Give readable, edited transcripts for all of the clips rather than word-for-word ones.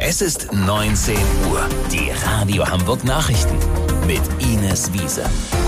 Es ist 19 Uhr. Die Radio Hamburg Nachrichten mit Ines Wiese.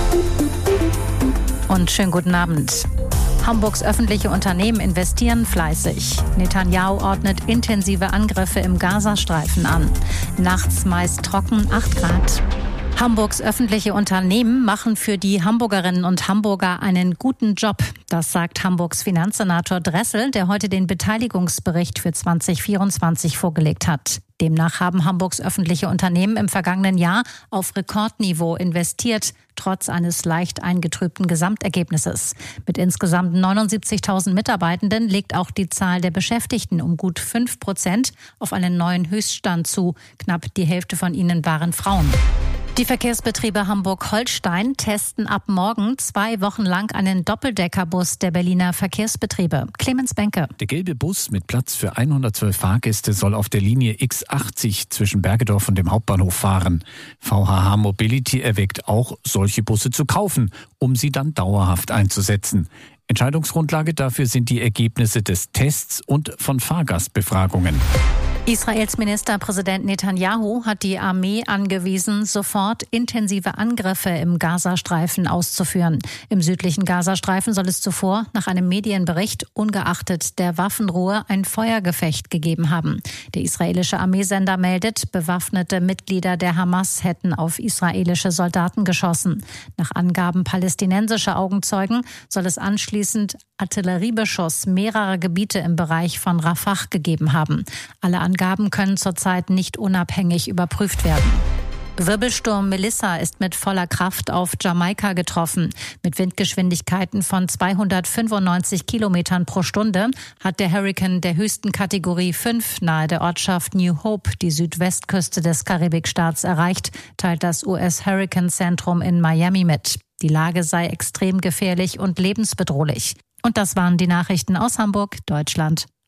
Und schönen guten Abend. Hamburgs öffentliche Unternehmen investieren fleißig. Netanyahu ordnet intensive Angriffe im Gazastreifen an. Nachts meist trocken, 8 Grad. Hamburgs öffentliche Unternehmen machen für die Hamburgerinnen und Hamburger einen guten Job. Das sagt Hamburgs Finanzsenator Dressel, der heute den Beteiligungsbericht für 2024 vorgelegt hat. Demnach haben Hamburgs öffentliche Unternehmen im vergangenen Jahr auf Rekordniveau investiert, trotz eines leicht eingetrübten Gesamtergebnisses. Mit insgesamt 79.000 Mitarbeitenden legt auch die Zahl der Beschäftigten um gut 5% auf einen neuen Höchststand zu. Knapp die Hälfte von ihnen waren Frauen. Die Verkehrsbetriebe Hamburg-Holstein testen ab morgen 2 Wochen lang einen Doppeldeckerbus der Berliner Verkehrsbetriebe. Clemens Benke. Der gelbe Bus mit Platz für 112 Fahrgäste soll auf der Linie X80 zwischen Bergedorf und dem Hauptbahnhof fahren. VHH Mobility erwägt auch, solche Busse zu kaufen, um sie dann dauerhaft einzusetzen. Entscheidungsgrundlage dafür sind die Ergebnisse des Tests und von Fahrgastbefragungen. Israels Ministerpräsident Netanyahu hat die Armee angewiesen, sofort intensive Angriffe im Gazastreifen auszuführen. Im südlichen Gazastreifen soll es zuvor, nach einem Medienbericht, ungeachtet der Waffenruhe ein Feuergefecht gegeben haben. Der israelische Armeesender meldet, bewaffnete Mitglieder der Hamas hätten auf israelische Soldaten geschossen. Nach Angaben palästinensischer Augenzeugen soll es anschließend Artilleriebeschuss mehrerer Gebiete im Bereich von Rafah gegeben haben. Alle Angaben können zurzeit nicht unabhängig überprüft werden. Wirbelsturm Melissa ist mit voller Kraft auf Jamaika getroffen. Mit Windgeschwindigkeiten von 295 Kilometern pro Stunde hat der Hurrikan der höchsten Kategorie 5 nahe der Ortschaft New Hope die Südwestküste des Karibikstaats erreicht, teilt das US-Hurrikan-Zentrum in Miami mit. Die Lage sei extrem gefährlich und lebensbedrohlich. Und das waren die Nachrichten aus Hamburg, Deutschland.